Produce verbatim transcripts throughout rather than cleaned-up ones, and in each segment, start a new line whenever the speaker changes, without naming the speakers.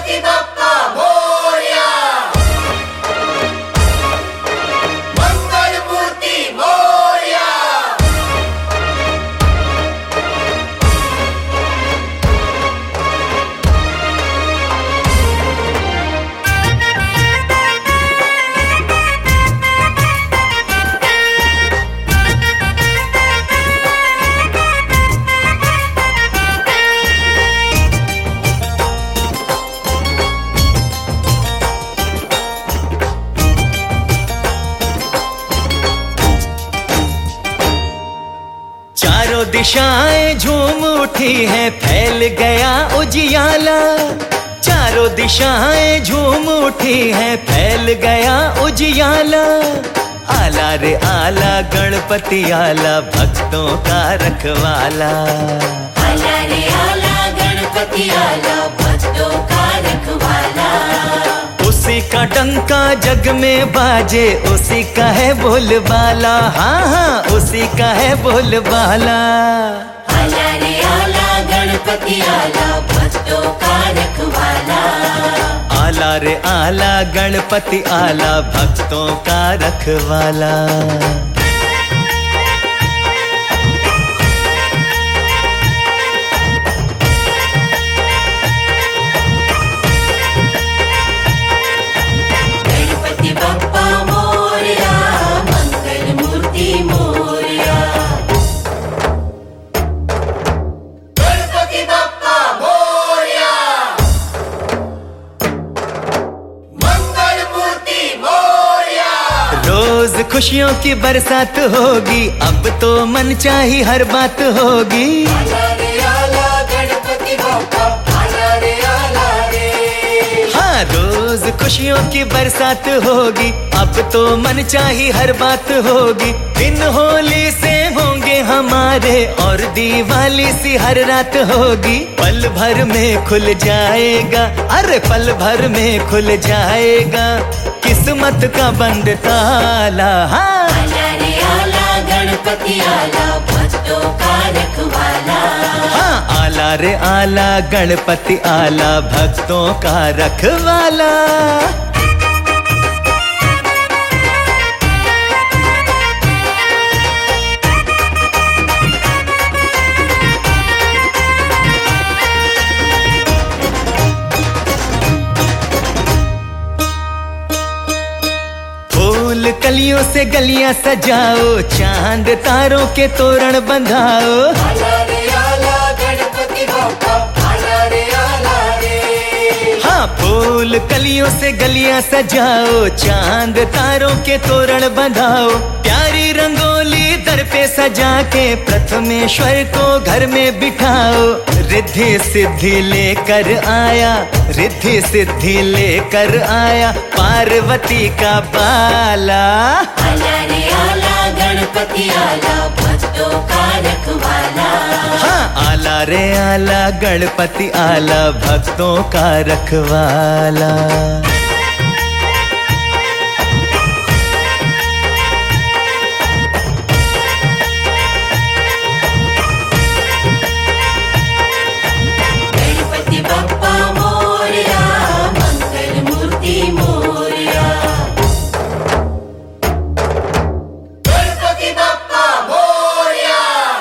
गणपति बप्पा मोरया, मंगल मूर्ति मोरया।
चारों दिशाएं झूम उठी हैं, फैल गया उजियाला। चारों दिशाएं झूम उठी हैं, फैल गया उजियाला। आला रे आला गणपति आला, भक्तों का रखवाला।
आला रे आला गणपति आला, भक्तों का रखवाला।
उसी का डंका जग में बाजे, उसी का है बोलबाला। हाँ हाँ उसी का है बोलबाला।
आला रे आला गणपति आला, भक्तों का रखवाला।
आला रे आला गणपति आला, भक्तों का रखवाला।
गणपति बप्पा मोरया, मंगल मूर्ति मोरया। गणपति बप्पा मोरया, मंगल मूर्ति मोरया।
रोज खुशियों की बरसात होगी, अब तो मन चाही हर बात होगी।
आला रे आला गणपति बप्पा, आला रे आला रे।
हाँ रोज खुशियों की बरसात होगी, अब तो मन चाही हर बात होगी। दिन होली से होंगे हमारे, और दिवाली सी हर रात होगी। पल भर में खुल जाएगा, अरे पल भर में खुल जाएगा किस्मत का बंद ताला। हाँ
आला रे आला गणपति आला, भक्तों का रखवाला।
हाँ आला रे आला गणपति आला, भक्तों का रखवाला। फूल कलियों से गलियां सजाओ, चांद तारों के तोरण बंधाओ।
आला रे आला गणपति बप्पा, आला रे आला रे।
हाँ फूल कलियों से गलियां सजाओ, चांद तारों के तोरण बंधाओ। प्यारी रंगोली दर पे सजा के, प्रथमेश्वर को घर में बिठाओ। रिद्धि सिद्धि लेकर आया, रिद्धि सिद्धि लेकर आया पार्वती का बाला।
आला रे आला गणपति आला, भक्तों का रखवाला।
हाँ आला रे आला गणपति आला, भक्तों का रखवाला।
गणपति बप्पा मोरया, मंगल मूर्ति मोरया। गणपति बप्पा मोरया,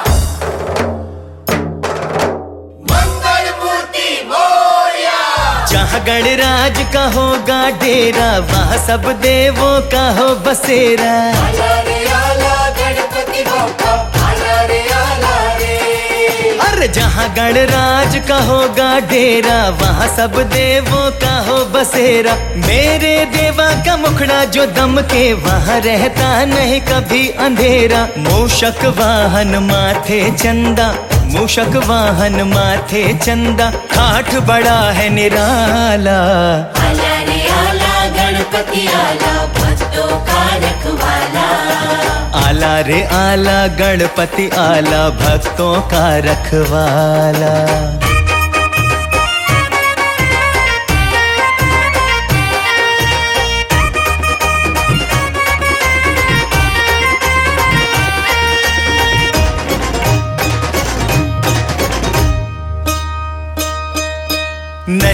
मंगल मूर्ति मोरया।
जहाँ गणराज का होगा डेरा, वहाँ सब देवों का हो बसेरा।
आला रे आला गणपति बप्पा, आला रे आला रे।
अरे जहाँ गणराज का होगा डेरा, वहाँ सब देवों का हो बसेरा। मेरे देवा का मुखड़ा जो दम के, वहाँ रहता नहीं कभी अंधेरा। मूषक वाहन माथे चंदा, मूषक वाहन माथे चंदा, ठाठ बड़ा है निराला।
आला रे आला गणपति आला, भक्तों का रखवाला।
आला रे आला गणपति आला, भक्तों का रखवाला।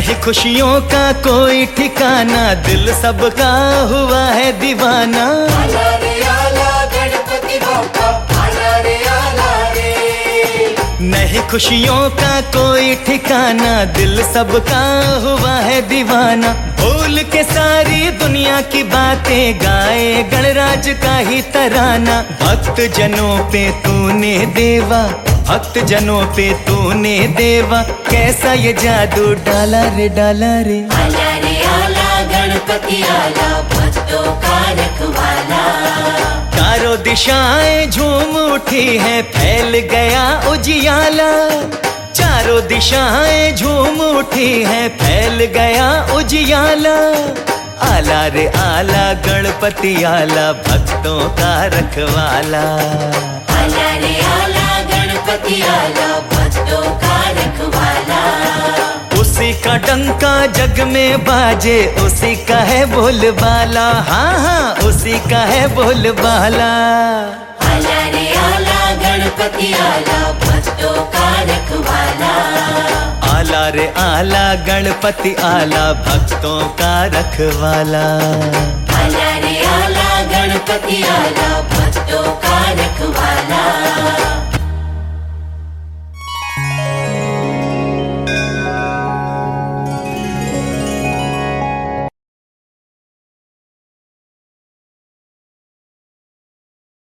नहीं खुशियों का कोई ठिकाना, दिल सबका हुआ है दीवाना।
आला रे आला गणपति बाप्पा, आला रे आला रे।
नहीं खुशियों का कोई ठिकाना, दिल सबका हुआ है दीवाना। भूल के सारी दुनिया की बातें गाए गणराज का ही तराना। भक्त जनों पे तूने देवा, भक्त जनों पे तूने देवा, कैसा ये जादू डाला रे डाला रे।
आला रे आला गणपति आला, भक्तों का रखवाला।
चारों दिशाएं झूम उठी है, फैल गया उजियाला। चारों दिशाएं झूम उठी है, फैल गया उजियाला। आला रे आला गणपति आला, भक्तों का रखवाला।
आला रे आला गणपति आला, भक्तों का रखवाला।
उसी का डंका जग में बाजे, उसी का है बोलबाला। हाँ हाँ उसी का है बोलबाला।
आला रे आला गणपति आला, भक्तों का रखवाला।
आला रे आला गणपति आला, भक्तों का रखवाला।
आला रे आला गणपति आला, भक्तों का रखवाला।